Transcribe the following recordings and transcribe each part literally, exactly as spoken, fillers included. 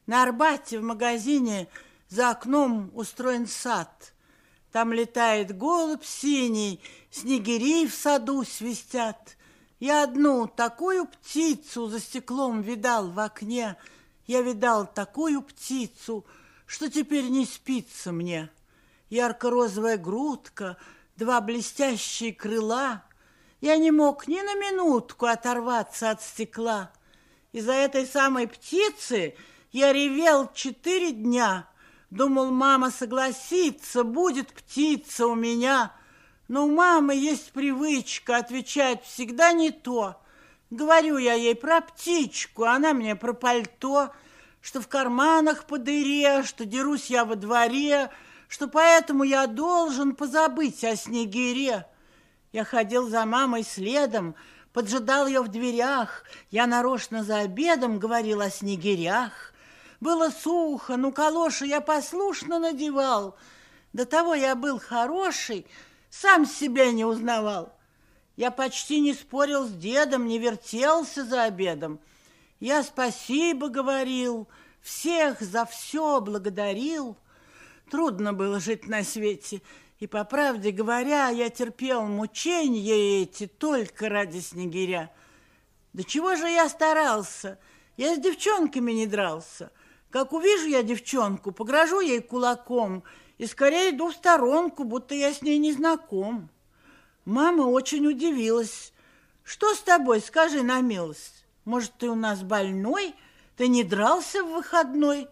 На Арбате в магазине за окном устроен сад. Там летает голубь синий, снегири в саду свистят. Я одну такую птицу за стеклом видал в окне. Я видал такую птицу, что теперь не спится мне. Ярко-розовая грудка, два блестящие крыла. Я не мог ни на минутку оторваться от стекла. Из-за этой самой птицы я ревел четыре дня. Думал, мама согласится, будет птица у меня. Но у мамы есть привычка отвечать всегда не то. Говорю я ей про птичку, она мне про пальто, что в карманах по дыре, что дерусь я во дворе, что поэтому я должен позабыть о снегире. Я ходил за мамой следом, поджидал ее в дверях. Я нарочно за обедом говорил о снегирях. Было сухо, ну калоши я послушно надевал. До того я был хороший, сам себя не узнавал. Я почти не спорил с дедом, не вертелся за обедом. Я спасибо говорил, всех за все благодарил. Трудно было жить на свете, и, по правде говоря, я терпел мучения эти только ради снегиря. Да чего же я старался? Я с девчонками не дрался. Как увижу я девчонку, погрожу ей кулаком и скорее иду в сторонку, будто я с ней не знаком. Мама очень удивилась. Что с тобой, скажи на милость? Может, ты у нас больной? Ты не дрался в выходной?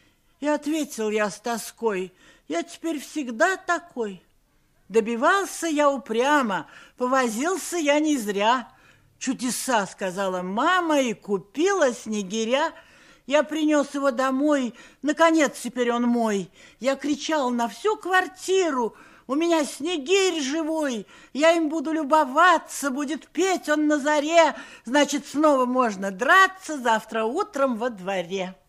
И ответил я с тоской: я теперь всегда такой. Добивался я упрямо, повозился я не зря. Чудеса, сказала мама, и купила снегиря. Я принес его домой, наконец теперь он мой. Я кричал на всю квартиру: у меня снегирь живой, я им буду любоваться, будет петь он на заре, значит, снова можно драться завтра утром во дворе.